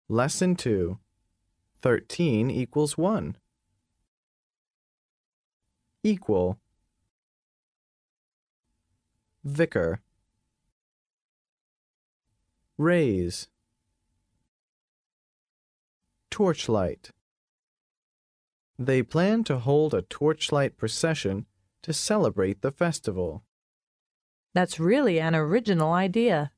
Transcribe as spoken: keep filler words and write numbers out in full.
Lesson two. thirteen equals one. Equal. Vicar. Raise. Torchlight. They plan to hold a torchlight procession to celebrate the festival. That's really an original idea.